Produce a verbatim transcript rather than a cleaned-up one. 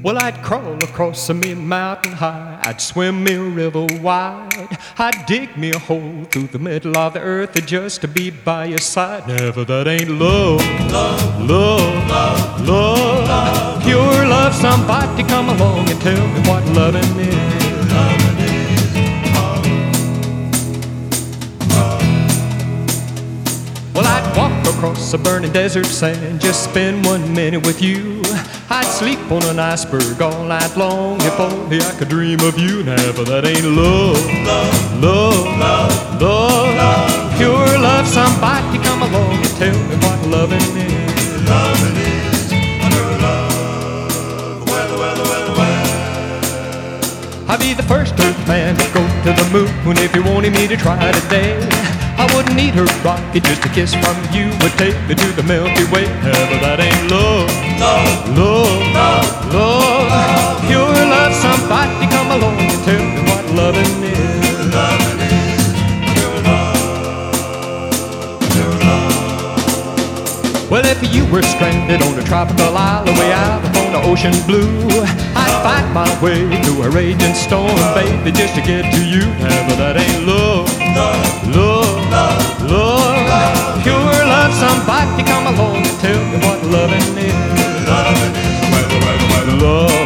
Well, I'd crawl across me mountain high, I'd swim me a river wide, I'd dig me a hole through the middle of the earth just to be by your side. Never that ain't love, love, love, love, love, love. Pure love. Somebody come along and tell me what loving is. Loving is love, love. Well, I'd walk across a burning desert sand, just spend one minute with you. I'd sleep on an iceberg all night long if only I could dream of you. Never that ain't love, love, love, love, love, love. Pure love. Somebody come along and tell me what loving is. Loving is under love. Well, well, well, well. I'd be the first earth man to go to the moon if you wanted me to try today. I wouldn't need her rocket, just a kiss from you would take me to the Milky Way. Never that ain't love, love, love, love, love, love. Pure love. Somebody come along and tell me what loving is. Loving is pure love, pure love. Well, if you were stranded on a tropical island way out upon the ocean blue, I'd fight my way through a raging storm, baby, just to get to you. Never that ain't love, love, love, love, love. Pure love. Somebody come along and tell me what loving is. Loving is well, well, well, love.